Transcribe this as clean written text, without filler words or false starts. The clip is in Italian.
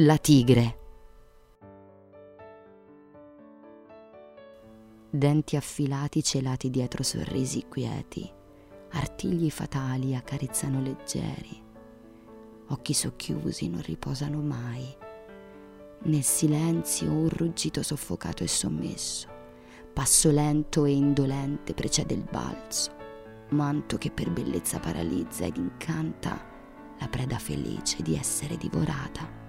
La tigre. Denti affilati celati dietro sorrisi quieti, artigli fatali accarezzano leggeri, occhi socchiusi non riposano mai. Nel silenzio un ruggito soffocato e sommesso, passo lento e indolente precede il balzo, manto che per bellezza paralizza ed incanta la preda felice di essere divorata.